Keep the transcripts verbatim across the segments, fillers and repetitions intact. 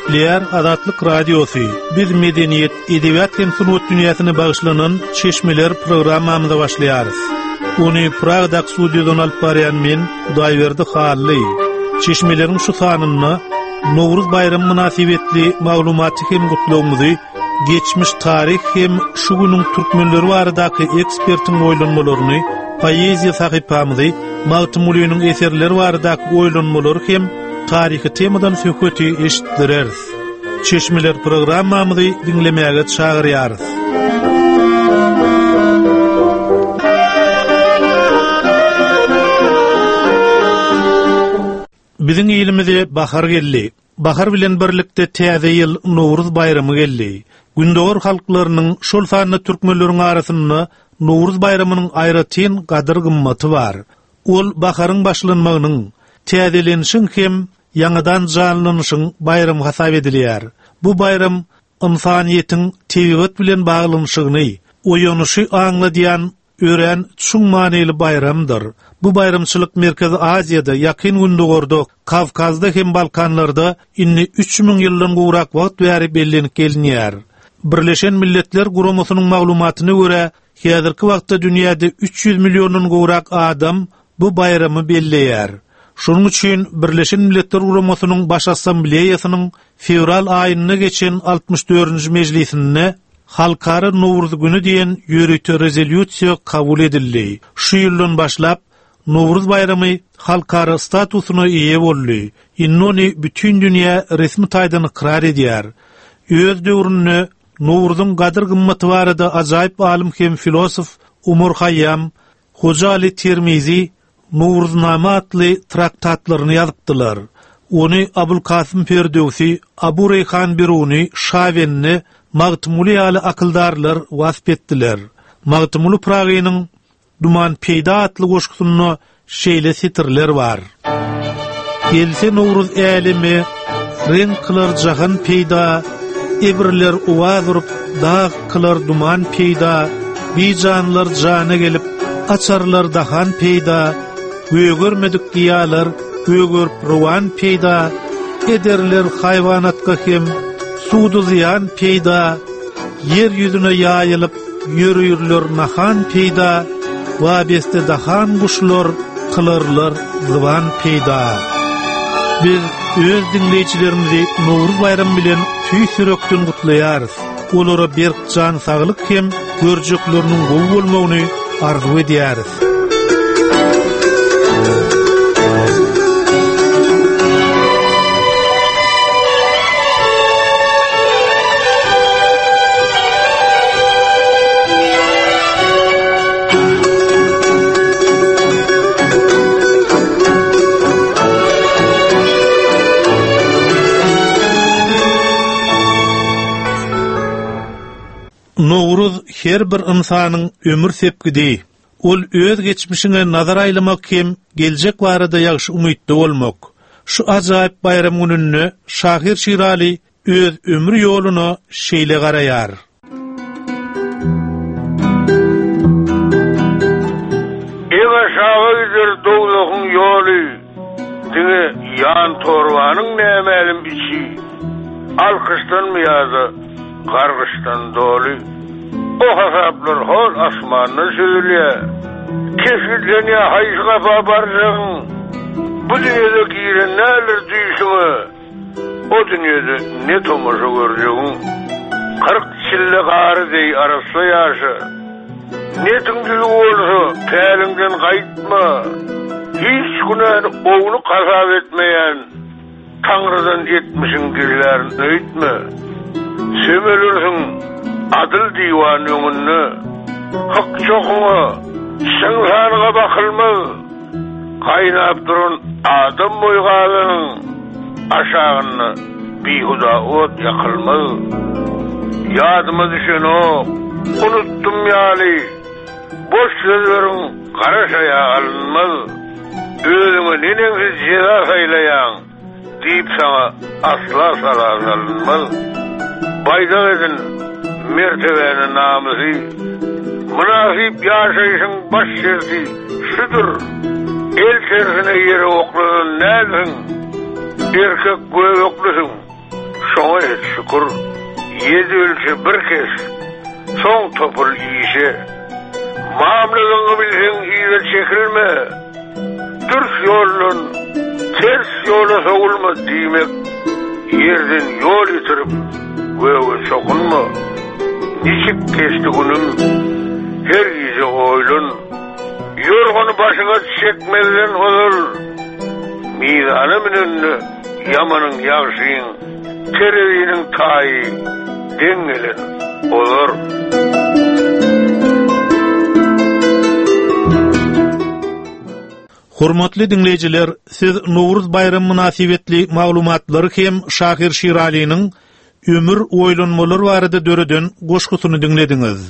Nukleer Azatlyk Radiosu. Biz medeniyet, edebiyat hem sunut dünýäsyna bagyşlanan Çeşmeler programmamyza başlaýarys. Ony Pragda studiodan alyp barýan men Hudaýberdi Hally. Çeşmelerin şu sanyny Nowruz bayramy münasibetli maglumaty hem gutlugymyzy, geçmiş tarih hem şu günüň türkmenleri baradaky ekspertiň oýlanmalaryny, poeziýa sahypamyzy, Magtym Ulynyň eserleri baradaky oýlanmalary hem tarihi temadan söhbeti eşitdireriz. Çeşmeler programmamyzy dinlemäge çagyrýarys. Biziň ýylymyza bahar geldi. Bahar bilen birlikde täze ýyl Nowruz bayramy geldi. Gündogor halklarynyň şol sanyny türkmenleriň arasynda Nowruz bayramynyň aýratyn gadyr gymmaty bar. Ol baharyň başlanmagynyň, täzelenişiň hem ýangydan janlanyşyň bayramy hasap edilýär. Bu bayram insaniýetiň tebigat bilen baglanyşygyny, oýanyşy aňladýan ören çuň manyly bayramdyr. Bu bayramçylyk Merkezi Aziýada, ýakyn gündogorda, Kavkazda hem Balkanlarda inni üç miň ýyldan gowrak wagt berip bellenip gelinýär. Birleşen Milletler Guramasynyň maglumatyna görä, häzirki wagtda dünýäde üç ýüz millionyň gowrak adam bu bayramy belleýär. Şonuň üçin Birleşen Milletler Guramasynyň baş assambleýasynyň fevral aýyna geçen altymyş dördünji mejlisinde Halkara Nowruz güni diýen ýörüýte rezolýusiýa kabul edildi. Şu ýyldan başlap Nowruz bayramy halkara statusyna ýe boldy. Innoni bütün dünýä resmi taýdan ikrar edýär. Öz döwründe Nowruzyň gadyr gymmaty barada ajaýyp alim hem filosof Umar Hayyam, Hoca Ali Tirmizi Nowruznama atly traktatlaryny ýazypdylar. Ony Abul Kasym Ferdowsi, Abu Reyhan Biruni, Şavenni, Magtymly ýaly akyldarlar wasp etdiler. Magtymly Pragynyň Duman peýda atly goşgusyny şeýle setirler bar. Gelse Nowruz älimi, renk kılar jahan peýda, ebirler uwaz urup, dağ kılar duman peýda, bijanlar jana gelip, açarlar dahan peýda, gögörmedik giýalar, gögörüp ruwan peýda, ederler haýwanatka hem suwdy ziýan peýda, yer ýüzüne ýaýylyp, ýörüýürler nahan peýda, wa beste dahan guşlar kılarlar zıvan peýda. Biz öz dinleýiçilerimizi Nowruz bayramy bilen tüý sürekden gutlaýarys. Olara bir can saglyk hem görjekleriniň gowy bolmagyny arzu edýäris. Nowruz her bir insanyň ömür sepgidi. Ol öz geçmişine nazar aýlamak hem geljek barada ýagşy umytda bolmak. Şu ajaýyp bayram gününe Şahir Şirali öz ömür ýoluna şeýle garaýar. Ewa şahyr dowlagyň ýoly, diňe ýan torwanyň nämelim içi, alkışdan myýazy, gargışdan doly. O hasaplar hol asmanyna söýülýär. Kefilden ýa haýyşga barjagyň. Bu dünýede giren näler düýşüňi, o dünýede ne tomaşa görjegiň. Kırk çille gary diýi arasy ýaşa. Ne tüňdüli bolsa, päliňden gaýtma. Hiç günäni oğlu kasap etmeýän Taňrydan etmişiň gillerini öýtme. Sömelürsiň adyl diwan ýöňünde, hak çoğuna, şaňsanyga bakylma. Gaýnap duran adam boýgalyň aşagyny bihuda ot ýakylma. Ýadyma düşen o, unutdum ýaly, boş sözleriň garaşaýa alınmaz. Özüňe neneňsiz jeda saýlaýan, diýip saňa asla saraz alınmaz. Baýda edin mertebeni namysy, münasip ýaşaýyşyň baş şerti şudur. El tersine ýere oklanan nädin? Erkek göw oklusyň. Şoňa et şükür, ýedi ölçe bir kes, soň topul ýyşe. Mamlagyňy bilseň ýygy çekilme. Türk ýolunun ters ýola sogulma diýmek, ýerden ýol ýitirip göwe sokunma. Niçik geçti günüm, her gece oylun, yorgunu başına çekmeden olur. Mizanımın önüne yamanın yavşıyın, terevinin tayı, dengelen olur. Hormatly dinleyijiler, siz Nowruz bayramy münasibetli maglumatlary hem Şahir Şirali'nin ömür oýlanmalar barada döreden goşgusyny dinlediňiz.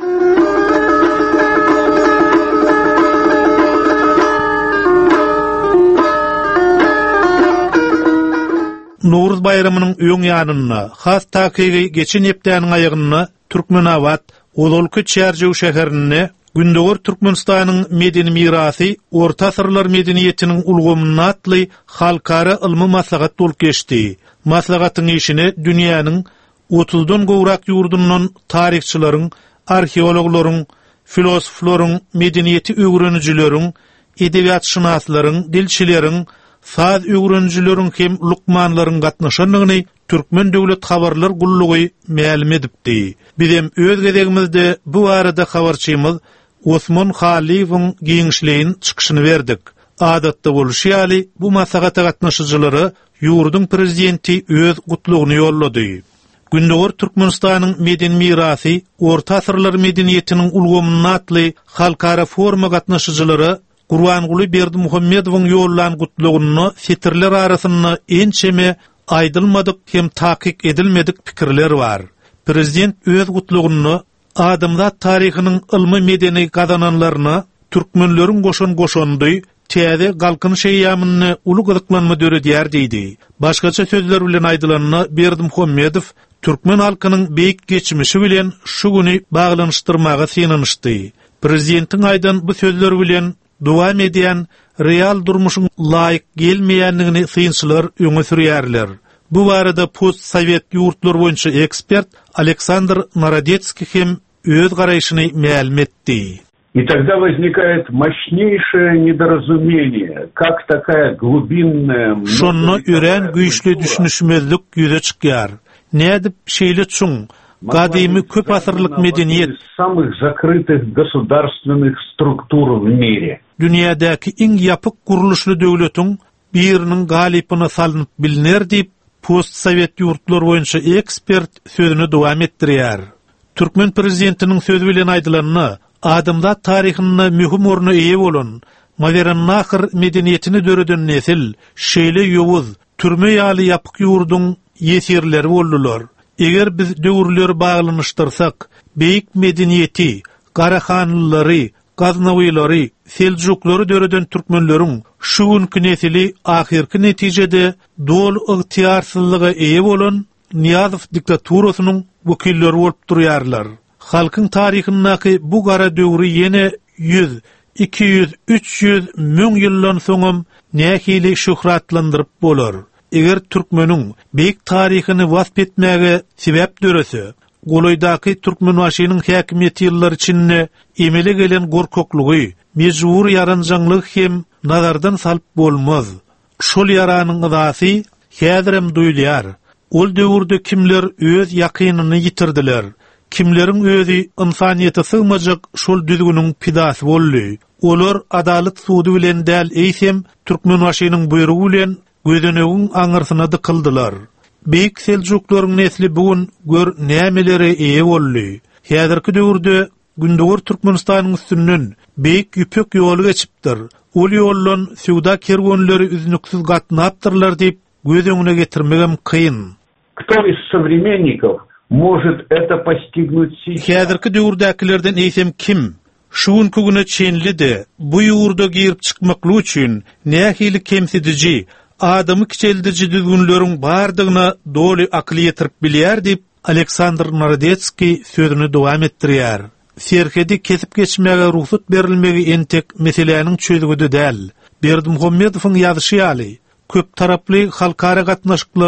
Nowruz bayramynyň öň ýanyna, has takygy geçen hepdäniň aýagyna Türkmenawat, Ololky Çärjew şäherine Gündöwer Türkmenistanyň medeni mirasy, orta asyrlar medeniýetiniň ulgamyny atly halkara ilmi maslahat bolup geçdi. Maslahatyň işine dünýäniň otuzdan gowrak ýurdundan tarihçilaryň, arheologlaryň, filosoflaryň, medeniýeti öwrenijileriň, edebiýatşynaslaryň, dilçileriň, saz öwrenijileriň hem lukmanlaryň gatnaşanyny Türkmen döwlet habarlar gullugy ma'lum edipdi. Bizem öz gezegimizde bu arada habarçymyz Osman Haliýewiň giňişliğin çykyşyny berdik. Adatda bolşýaly bu maslahat gatnaşyjylary ýurdun prezidenti öz gutlugyny ýollady. Gündöwer Türkmenistanyň medeni mirasy, orta asyrlar medeniýetiniň ulgamyny atly halkara forma gatnaşyjylary Gurbanguly Berdimuhammedowyň ýollan gutlugyny fitrler arasynda ençeme aýdylmadyk hem takyk edilmedik pikirler bar. Prezident öz gutlugyny adamzat taryhynyň ilmi medeni gazananlaryna türkmenleriň goşan goşandy, täze galkynyş ýamyny uly gyzyklanma döredýär diýdi. Başgaça sözler bilen aýdylanyna Berdimuhammedow türkmen halkynyň beýik geçmişi bilen şu güni baglanyşdyrmaga synanyşdy. Prezidentiň aýdan bu sözler bilen dowam edýän real durmuşyň laýyk gelmeýändigini synçylar öňe sürýärler. Bu barada post Sovet ýurtlar boýunça ekspert Александр Народецкий hem öz garaýşyny ma'lum etdi. И тогда возникает мощнейшее недоразумение, как такая глубинная... Şonda ören güýçli düşünüşmezlik ýüze çykýar. Nädip şeýle çuň, gadymy köp asyrlyk medeniýet самых закрытых государственных структур в мире. Dünýädäki iň ýapyk guruluşly döwletiň biriniň galypyna salynyp biliner diýip post-Sovet ýurtlar boýunça ekspert sözüni dowam etdirýär. Türkmen prezidentiniň sözü bilen aýdylanyny, adamzat taryhyna mühim orna eýe bolan, modern nahar medeniýetini döreden nesil, şeýle ýowuz, türme ýaly ýapyk ýurdun ýesirleri boldular. Eger biz döwürleri baglanyşdyrsak, beýik medeniýeti, Garahanlylary, Gaznawiýlary, Seljuklary döreden türkmenleriň şu günkü nesili ahirki netijede dol ygtiýarsyzlyga eýe bolan Niýazow diktaturasynyň wekilleri bolup durýarlar. Halkyň taryhyndaky bu gara döwri ýene yüz, iki yüz, üç yüz müň ýyldan soňam nähili şöhratlandyryp bolar. Eger türkmeniň beýik taryhyny wasp etmäge sebäp dörese, Goloýdaky türkmen waşynyň häkimiýeti ýyllary içinde emele gelen gorkoklugy, mejbur ýaranjaňlyk hem nazardan salyp bolmaz. Şol ýaranyň ydasy häzirem duýulýar. Ol döwürde kimler öz ýakynyny ýitirdiler. Kimleriň özi insaniýete sygmajak şol düzgüniň pidasy boldy. Olar adalet sudy bilen däl eýsem türkmen waşynyň buyrugy bilen gözenegiň aňyrsyna dykyldylar. Beýik Seljuklaryň nesli bugun gör nämelere eýe boldy. Häzirki döwürde Gündöwer Türkmenistanyň üstünden beýik ýüpek ýoly geçipdir. Ol ýollan suwda kerwanlary üznüksiz gatnapdyrlar diýip göz öňüne getirmegem kıyın. Кто из современников может это постигнуть сейчас? Häzirki döwürdäkilerden eýsem kim? Şu günkü güne çenlidi, bu ýurda girip çykmakly üçin nähili kemsidici, adamy kiçeldici düzgünleriň bardygyna doly akly ýetirip bilýär diýip Александр Народецкий sözüni dowam etdirýär. Serhedi kesip geçmäge ruhsat berilmegi entek meseleniň çözügüde däl. Berdimuhammedowyň ýazyşy ýaly köp taraply halkara gatnaşyklary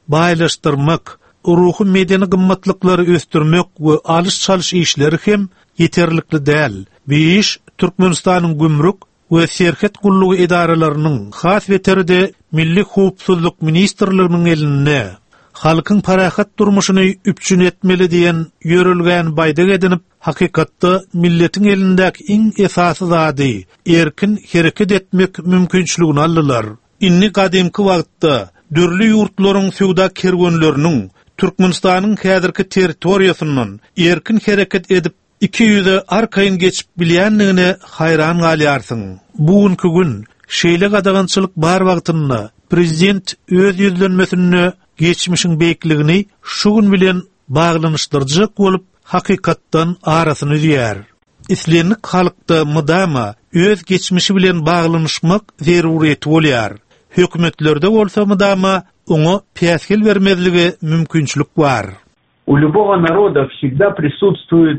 baylaşdyrmak, ruhy medeni gymmatlyklary östürmek we alış-çalış işleri hem yeterlikli däl. Bu iş Türkmenistanyň gümrük we serhet gullugy idaralarynyň has weteride Milli Howpsuzlyk Ministrliginiň elinde halkyň parahat durmuşyny üpçün etmeli diýen ýörülgän baýda edinip, hakykatda milletiň elindäki iň esasy zady erkin hereket etmek mümkinçiligini aldylar. Inni gadymky wagtda dürli ýurtlaryň sowda kergenleriniň Türkmenistanyň häzirki territoriýasyndan erkin hereket edip iki yüze arkayın geçip bilýänligine hayran galýarsyň. Bugünkü gün şeýle gadagançylyk bar wagtynda prezident öz ýüzlenmesini geçmişin beýikligini şu gün bilen baglanyşdyrjak bolup hakykatdan arasyny diýär. İslenlik halkda mydama öz geçmişi bilen baglanyşmak zeruriyeti bolýar. Hökümetlerde bolsa mydama oňa päsgel bermezligi mümkinçilik bar. У любого народа всегда присутствует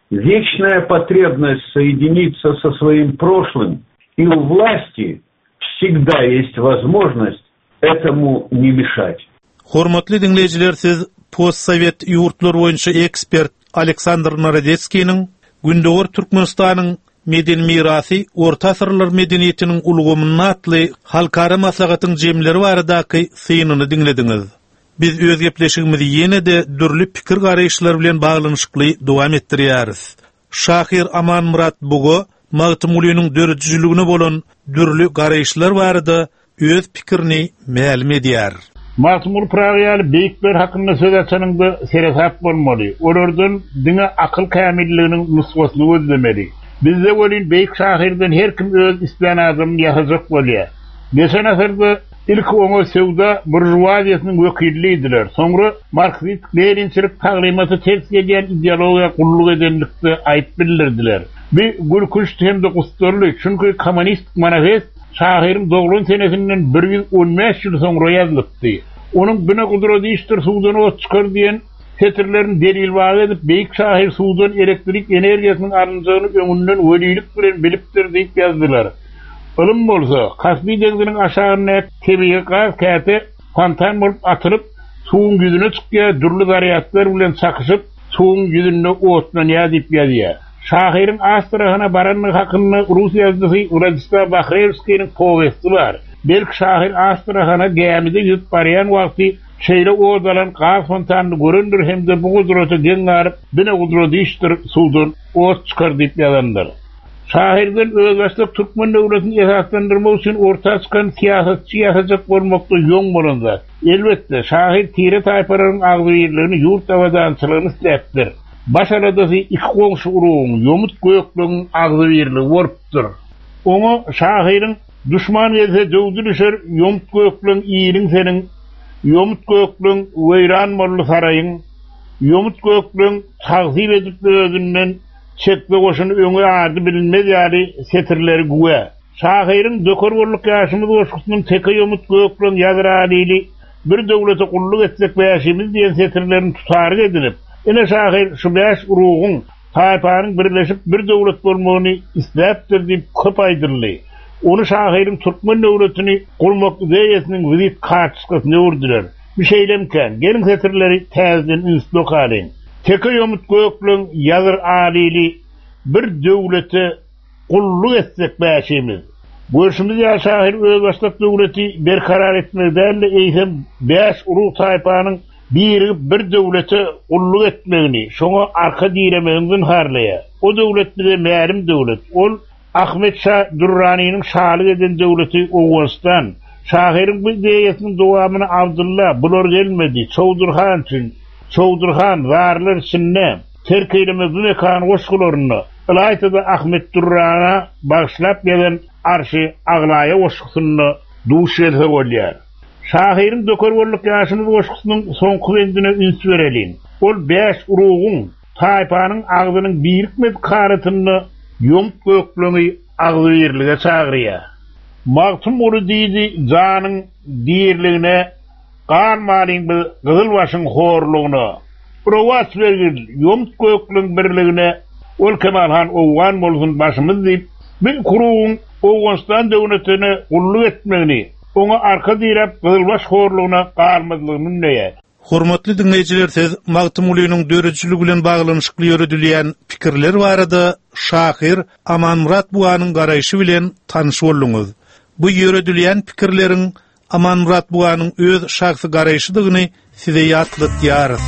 вечная потребность соединиться со своим прошлым, и у власти всегда есть возможность этому не мешать. Hormatly dinleyijiler, siz postsovet ýurtlar boýunça ekspert Aleksandr Narodetskiň Gündöwer Türkmenistanyň medeni mirasy, orta asyrlar medeniýetiniň ulgamyny atly halkara maslahatyň jemleri baradaky synyny dinlediňiz. Biz öz gepleşigimizi ýene-de dürli pikir garaýşlar bilen baglanyşykly dowam etdirýäris. Şahir Aman Murat bugu Magtym Ulynyň dörjüligine bolan dürli garaýşlar barada öz pikirini ma'lum edýär. Magtym Uly praýaly beýikler hakynda söz açanyňda serehap bolmaly. Olardan diňe akyl kämilliginiň nusgatyny gözlemeli. Bizde bolýan beýik şahirden her kim öz islenazyny ýazajak bolýar. Geçen asyrda ilk oňa sowda burjuwaziýasynyň wekillidiler. Soňra marksist lerinçilik taglimaty ters gelýän ideologiýa gulluk edenlikde aýyp bildirdiler. Bir gülküş hem de gusturlyk, çünki kommunist manifest şahirin doglan senesinden bir yüz on beş ýyl soňra ýazylypdy. Onuň bine gudraty işdir suwdan ot çykar diýen setirlerini delil wag edip beýik şahir suwdan elektrik energiýasynyň arynjagyny öňünden welilik bilen bilipdir diýip ýazdylar. Ölüm bolsa, kasbi denginiň aşagyna tebiği gaz käte fontan bolup atylyp, suwun ýüzüne çykýar, dürli zariýatlar bilen çakyşyp, suwun ýüzünde otlanýar diýip ýazýar. Şahirin Astrahana baranlyk hakynda Rus ýazgysy Uradislav Bakhrevskiň powesti bar. Belki şahir Astrahana gemide ýüp barýan wagty şeýle odalan gaz fontanyny göründir hemde bu gudraty geňaryp, bine gudraty işdir suwdan ot çykar diýip ýazanlar. Şahirden özbaşlyk Türkmen döwletini esaslandyrmak üçin orta çykan siýasatçy ýaşajak bolmakda ýoň bolanda. Elbetde şahir tire taýpalaryň agzyrlygyny ýurt awadançylygyny isläpdir. Baş aradasy iki goňşy urugyň ýomut göýekligiň agzyrlygy bolupdyr. Oňa şahirin düşman etse döwdürüşer ýomut göýekligiň ýylyň seniň ýomut göýekligiň weýran bolly saraýyň ýomut göýekligiň tagzyp edip özünden çekme goşuny öňe ardy bilinmez ýaly setirleri güwe. Şahirin dökör bollyk ýaşymyz goşgusynyň teke ýomut göýekligiň ýazyralyly bir döwlete gulluk etsek bäşimiz diýen setirlerini tutary edilip, ene şahir şu beş urugyň taýpanyň birleşip bir döwlet bolmagyny isläpdir diýip köp aýdyrly. Onu şahirin Türkmen döwletini gurmak ideýasynyň vizit kartçysyny urdular. Bir şeýlemken gelin setirleri täzeden ünstlük alyn. Teke ýomut göýekligiň ýazyr alyly bir döwlete gulluk etsek bäşimiz. Görüşimiz ýa şahir öz başlyk döwleti berkarar etmekden eýsem beş urug taýpanyň biri bir döwlete gulluk etmegini, şoňa arka diýemeginden harlaýar. O döwlet de mälim döwlet. Ol Ahmet Şah Durranynyň şalyk eden döwleti Owgastan. Şahirin bu ideýasynyň dowamyny Abdulla bular gelmedi. Çowdurhan üçin Çowdurhan warlar içinde terkeyleme bu mekan goşgularyny Ilaytyda Ahmet Durrana bagşlap gelen arşy aglaýa goşgusyny duş etse bolýar. Şahirin dökör bollyk ýaşymyz goşgusynyň soňky wendine üns berelin. Ol beş urugyň taýpanyň agzynyň birikmez karatyny ýomut göýekligiň agzyrlyga çagyrýar. Magtym Uly diýdi janyň diýerligine garmalyň bir gyzyl başyň horlugyna. Prowas bergil ýomut göýekligiň birligine ol Kemalhan Owgan bolsun başymyz diýip bir kurugyň Owganstan döwletini gulluk etmegini, Ona arka direp Kızılbaş horluğuna qalmadylygyn näýe? Hormatly dinleýijiler, siz Magtymulyynyň dörüjçüligi bilen baglanyşykly ýöredilýän pikirler barada Şahir Amanmurat buwanyň garaýşy bilen tanyş bolduňyz. Bu ýöredilýän pikirleriň Amanmurat buwanyň öz şahsy garaýşydygyny size ýatlatýarys.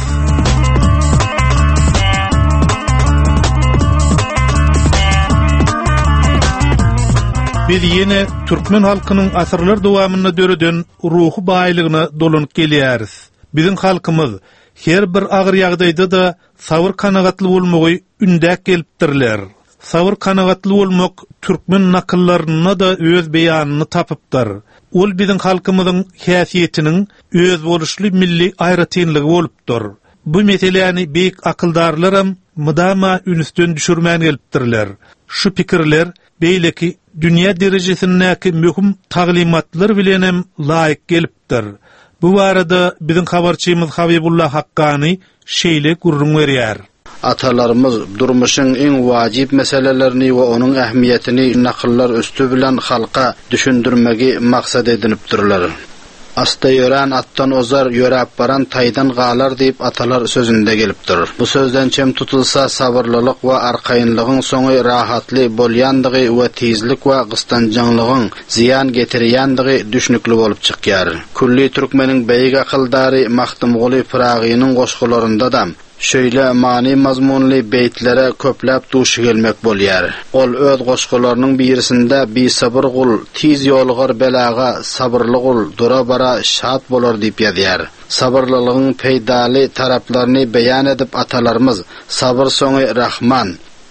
Biz yine Türkmen halkynyň asyrlar dowamyna döreden ruhy baýlygyna dolanyp gelýäris. Bizim halkymyz her bir agyr ýagdaýda da sabr kanagatly bolmagy ündäk gelipdirler. Sabr kanagatly bolmak türkmen nakyllaryna da öz beýanyny tapypdyr. Ol bizim halkymyzyň häsiýetiniň öz boluşly milli aýratynlygy bolupdyr. Bu meseleni beýik akyldarlaram mydama ünsden düşürmän gelipdirler. Şu pikirler beýleki dünýä derejesindäki möhüm taglimatlar bilenem laýyk gelipdir. Bu barada bizim habarçymyz Habibullah Haqqani şeýle gurrun berýär. Atalarımız durmuşun en wajib meselelerini ve onun ähmiýetini nakyllar üstü bilen halka düşündirmegi maksat edinipdirler. Asta ýören attan ozar, ýörep baran taýdan galar diýip atalar sözünde gelipdir. Bu sözden çem tutulsa sabırlılık we arkaýynlygyň soňy rahatly bolýandygy we tezlik we gystanjanlygyň ziyan getirýändygy düşnükli bolup çykýar. Kulli türkmeniň beýik akyldary Magtymguly Piragynyň goşgularynda da şöyle mani mazmunly beýtlere köpläp duşy gelmek bolýar. Ol öz goşgularynyň birisinde bi sabır gul, tiz ýolgar belaga sabırly gul, dura bara şat bolar diýip ýazýar. Sabırlylygyň peýdaly taraplaryny beýan edip atalarymız sabır soňy Rahman,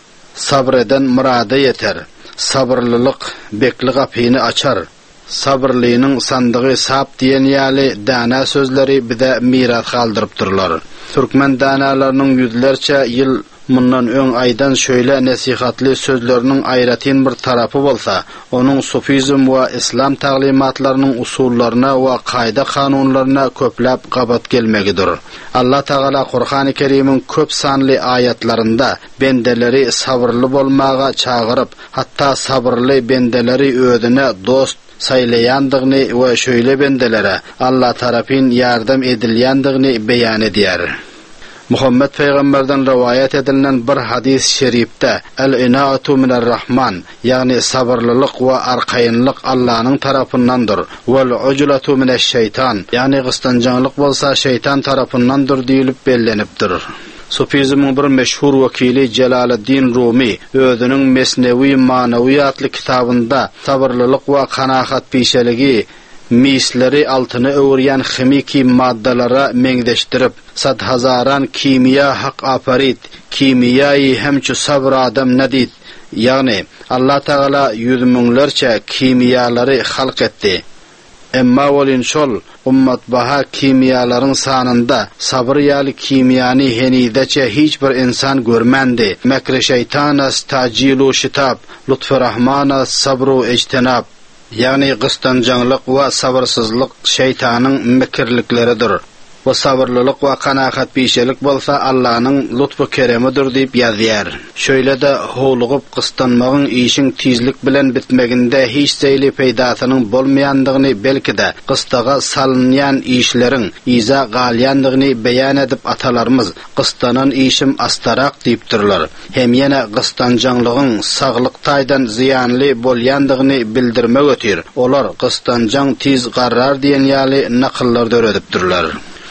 sabr eden murada ýeter. Sabırlylyk bekli gapyny açar. Sabırlynyň sandygy sap diýen ýaly dana sözleri bize miras galdyrypdyrlar. Türkmen danalarynyň ýüzlerçe ýyl mundan öň aýdan şöyle nasihatly sözleriniň aýratyn bir tarapy bolsa, onuň sufizm we islam taglimatlarynyň usullaryna we gaýda kanunlaryna köpläp gabat gelmegidir. Allah Taala Kur'an-ı Kerim'in köp sanly ayatlarında bendeleri sabırlı bolmaga çağırıp, hatta sabırlı bendeleri özüne dost saylayandygyny we şöyle bendelere Allah tarapyn ýardam edilýändigini beýan edýär. Muhammed Peygamberden rivayet edilen bir hadis şerifte el-inaatu mine'r-rahman, yani sabırlılık ve arkaýynlyk Allah'ın tarafındandır. Vel-uclatu mineş-şeytan, yani gystanjanlyk bolsa şeytan tarafındandır diýilip bellenipdir. Sufizmin bir meşhur wakili Celaleddin Rumi özüniň Mesnevi Manawiýatly kitabynda sabırlılık we kanaat pişeligi misleri altyny öwürýän chemiki maddalara meňdeşdirip, sad hazaran kimya haq aparit, kimiyayı hemçü sabr adam nadid, yani Allah Taala yüz müňlerçe kimiyalary halk etdi. Emma bolin şol ummat baha kimiyalaryň sanynda sabr ýaly kimiyany henideçe hiç bir insan görmendi. Mekre şeytanas tajilu şitab, lutfu rahmana sabru ejtinab. Yani gystanjanlyk we sabırsızlyk şeytanyň mekirlikleridir. Bu sabırlılık ve kanaat pişelik bolsa Allah'ın lütfu keremidir diýip ýazýar. Şöyle de howlugyp gystanmagyň işiň tizlik bilen bitmeginde hiç zeýli peýdasynyň bolmaýandygyny, belki de gystaga salynýan işleriň iza galýandygyny beýan edip atalarymız gystanan işim astarak diýipdirler. Hem ýene gystanjanlygyň saglyk taýdan ziyanly bolýandygyny bildirmek ötür. Olar gystanjan tiz garrar diýen ýaly nakyllar döredipdirler.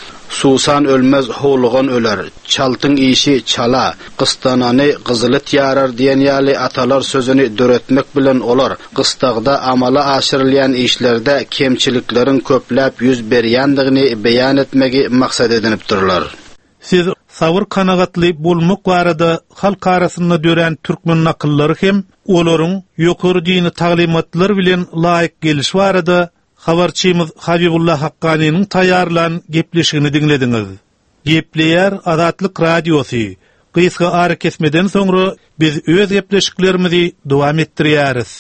Susan ölmez, howlugan öler. Çaltyň işi çala, gystanany gyzylyt ýarar diýen ýaly atalar sözüni döretmek bilen olar gystagda amala aşyrylýan işlerde kemçilikleriň köpläp ýüz berýändigini beýan etmegi maksat edinipdirler. Siz sabr kanagatly bolmak barada halk arasynda dören türkmen nakyllary hem olaryň ýokary dini taglimatlar bilen laýyk geliş barada habarçymyz Habibullah Haqqani'nin taýarlan gepleşigini dinlediňiz. Gepleýär Azatlyk radiosi. Gysga ara kesmeden soňra biz öz gepleşiklerimizi dowam etdirýäris.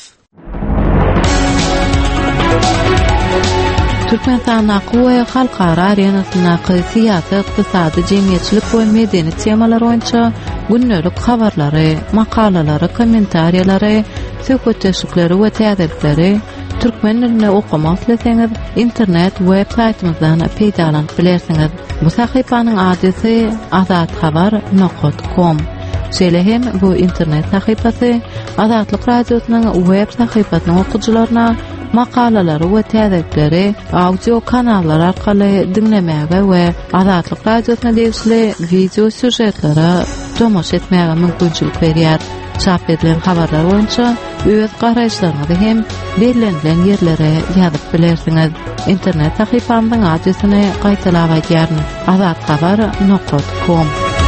Türkmenistan we halkara arenasyna syýasat, ykdysady, jemgyýetçilik we medeni temalar boýunça günnälik habarlary, makalalary, kommentariýalary, söhbetleşikleri we täzelikleri türkmen dilini okumak isteseňiz internet web saytymyzdan peýdalanyp bilersiňiz. Bu sahypanyň adresi azathabar nokta com. Şeýle hem bu internet sahypasy Azatlyk radiosynyň web sahypasynyň okuwçylaryna makalalary we täzelikleri audio kanallar arkaly dinlemäge we Azatlyk radiosyna degişli video süjetlere tomoş etmäge mümkinçilik berýär. Çap edilen habarlar boýunça öz garaşlaryňyzy hem belirlenen ýerlere ýazyp bilersiňiz. Internet sahypamyň adresyny gaýtalap aýdýaryn: azathabar nokta com.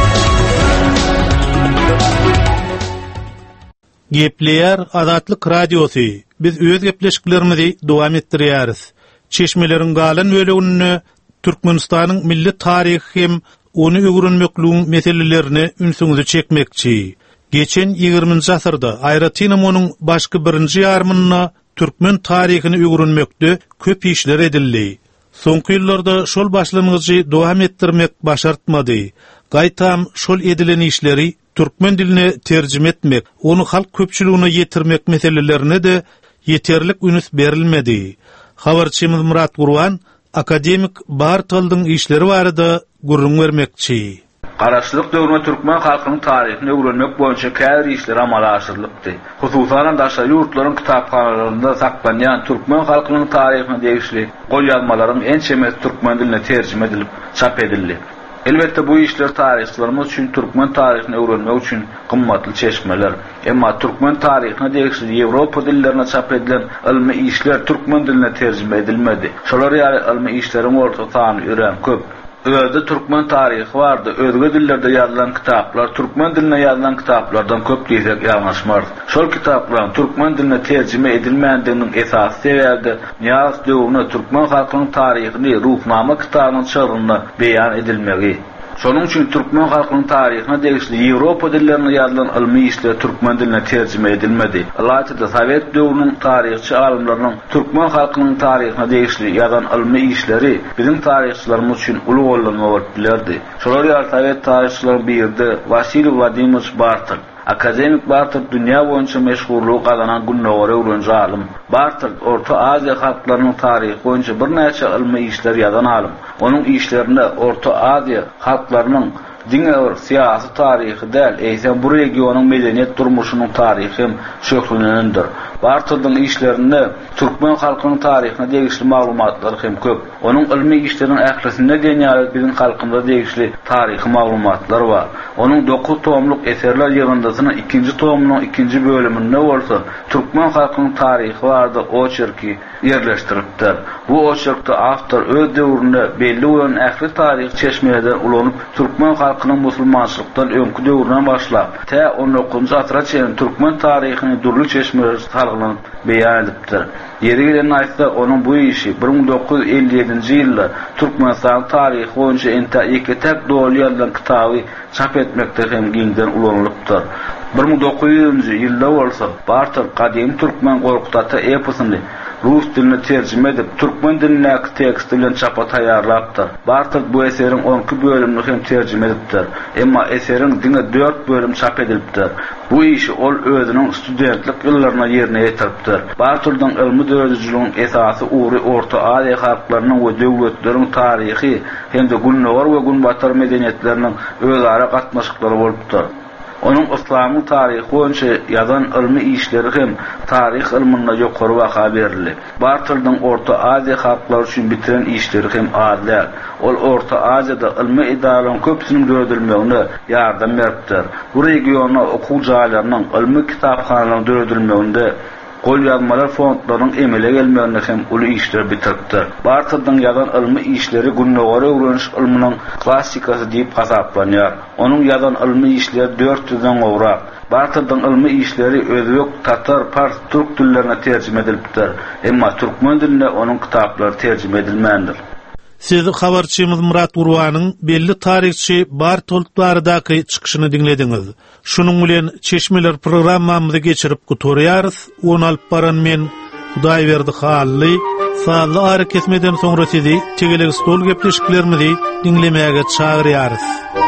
Gepleýär Azatlyk radiosy. Biz öz gepleşiklerimizi dowam etdirýäris. Çeşmeleriň galan bölegini Türkmenistanyň milli taryhy hem onu öwrenmekligiň meselelerini ünsüňize çekmekçi. Geçen ýygrymynjy asyrda aýratynam onuň başga birinji ýarmyna türkmen taryhyny öwrenmekde köp işler edildi. Soňky ýyllarda şol başlanyjy dowam etdirmek başartmady. Gaýtam şol edilen işleri türkmen diline terjime etmek, onu halk köpçüligine ýetirmek meselelerine de yeterlik ünüs berilmedi. Habarçymyz Murat Gurwan akademik Bartaldyň işleri barada gurrun bermekçi. Garaşlyk döwründe türkmen halkynyň taryhyny öwrenmek boýunça käbir işler amala aşyrylykdy. Hususan daşary ýurtlaryň kitapxanalarynda saklanýan türkmen halkynyň taryhyna degişli golýalmalaryň en çemet türkmen diline terjime edilip çap edildi. Elbette bu işler tarihçilerimiz üçin türkmen taryhyny öwrenmek üçin gymmatly çeşmeler. Emma türkmen taryhyna degişli Ýewropa dillerine çap edilen ilmi işler türkmen diline terjime edilmedi. Şolar ýaly ilmi işleriň orta sany ören köp. Özde türkmen taryhy bardy. Özge dillerde ýazylan kitaplar türkmen diline ýazylan kitaplardan köp diýsek ýalňyşmaz. Şol kitaplar türkmen diline terjime edilmändiginiň esasy sebäbi Niýaz döwründe türkmen halkynyň taryhyny ruhnama kitabynyň çyryny beýan edilmegi. Şonuň üçin türkmen halkynyň taryhyna degişli Ýewropa dillerine ýazylan ilmi işler türkmen diline terjime edilmedi. Alaýda Sowet döwrüniň taryhçy alymlarynyň türkmen halkynyň taryhyna degişli ýazan ilmi işleri bizim taryhçylarymyz üçin uly gollanma bolup bilerdi. Şolar ýaly Sowet taryhçylaryň birinde Vasily Vladimirovich Bartal, akademik Bartal dünýä boýunça meşhurlyk gazanan günnäwere öwrenji alim. Bartal Orta Aziýa halklarynyň taryhy boýunça bir näçe ilmi işler ýazan alim. Onuň işlerinde Orta Aziýa halklarynyň diňe siyasi taryhy däl, eýsem bu regionyň medeniýet durmuşynyň taryhy hem şöhrenendir. Bartaldyň işlerinde türkmen halkynyň taryhyna degişli maglumatlar hem köp. Onuň ilmi işleriniň ählisinde genýaly bizim halkymyza degişli taryhy maglumatlar bar. Onuň dokuz tomluk eserler ýygyndasynyň ikinji tomynyň ikinji bölüminde bolsa, türkmen halkynyň taryhy bardy oçerki ýerleşdiripdir. Bu oçerkde awtor öz döwründe belli bolan ähli taryhy çeşmelerden ulanyp türkmen halkynyň musulmançylykdan öňkü döwrüne başlap, tä on dokuzunjy asra çenli türkmen taryhyny durly çeşmeler sargylanyp beýan edipdir. Yeri gelen aýtsa onuň bu işi bir ming dokuz yüz elli ýedinji ýylda Türkmenistan taryhy boýunça enta iki tek dolu ýazylan kitaby çap etmekde hem giňden ulanylypdyr. bir ming dokuz yüzüncü ýylda bolsa Bartal Kadim Türkmen Gorkutata eposyny rus diline terjime edip türkmen dilinäki tekst bilen çapa taýýarlapdyr. Bartal bu eseriň onky bölümini hem terjime edipdir. Emma eseriň diňe dört bölüm çap edilipdir. Bu işi ol özüniň studentlik ýyllaryna ýerine ýetiripdir. Bartaldyň ilmi döwrüjiligiň esasy ury Orta Aziýa halklarynyň we döwletleriň taryhy hem de günnäwar we günbatar medeniýetleriniň özara gatnaşyklary bolupdyr. Onuň İslamyň taryhy boýunça ýazan ilmi işleri hem taryh ilminde ýokary baha berildi. Bartaldyň Orta Aziýa halklary üçin bitiren işleri hem adlar. Ol Orta Aziýada ilmi idaralyň köpsiniň döredilmegine ýardam beripdir. Bu regiona okuw jaýlarynyň ilmi kitaphanalaryň döredilmeginde golýalmalar fondlarynyň emele gelmegine hem uly işler bitiripdir. Bartaldyň ýazan ilmi işleri günnäwere öwreniş ilminiň klassikasy diýip hasaplanýar. Onuň ýazan ilmi işleri dört yüzden gowrak. Bartaldyň ilmi işleri özbek, tatar, fars, türk dillerine terjime edilipdir. Emma türkmen diline onuň kitaplary terjime edilmändir. Siz habarçymyz Murat Gurwanyň belli taryhçy Bartoltlardaky çykyşyny dinlediňiz. Şunuň bilen Çeşmeler programmamyzy geçirip gutorýarys. Onu alyp baran men Hudaýberdi hally, sağly ara kesmeden soňra sizi tegeleg stol gepleşiklerimizi dinlemäge çagyrýarys.